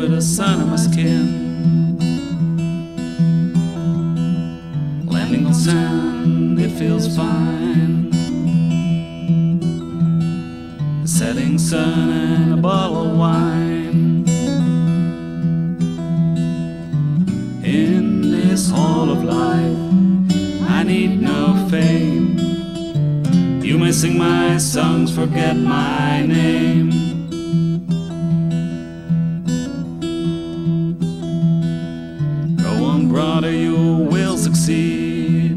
with the sun on my skin. Landing on sand, it feels fine. A setting sun and a bottle of wine. In this hall of life, I need no fame. You may sing my songs, forget my name. Go on, brother, you will succeed.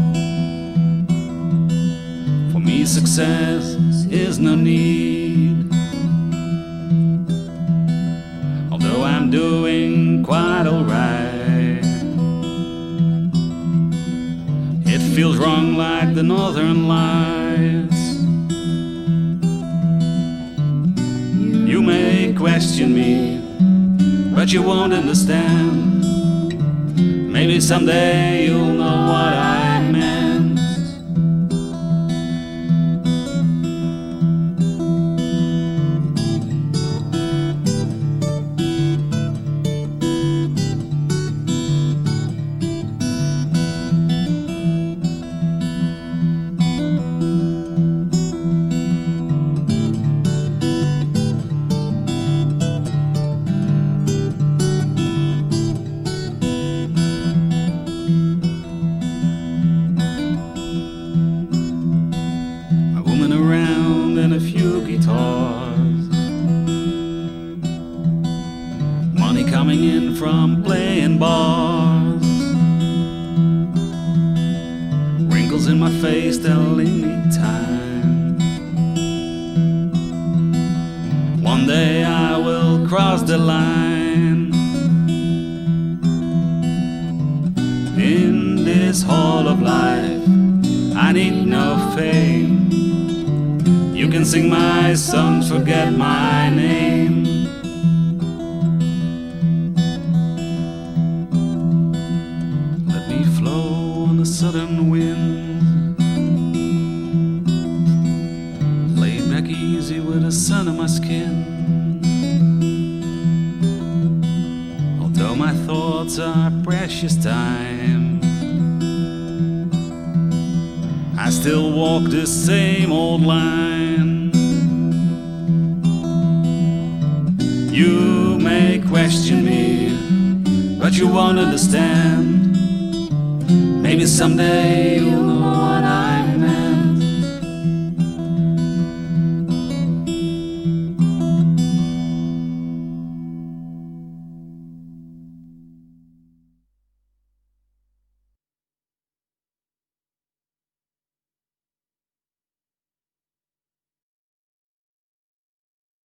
For me, success is no need. Although I'm doing quite alright, it feels wrong like the northern lights. You may question me, but you won't understand. Maybe someday you'll know what I meant. Around and a few guitars, money coming in from playing bars, wrinkles in my face telling me time. One day I will cross the line. In this hall of life, I need no fame. You can sing my songs, forget my name. Let me flow on the southern wind, lay back easy with the sun on my skin. Although my thoughts are precious time, I still walk the same old line. You may question me, but you won't understand. Maybe someday you'll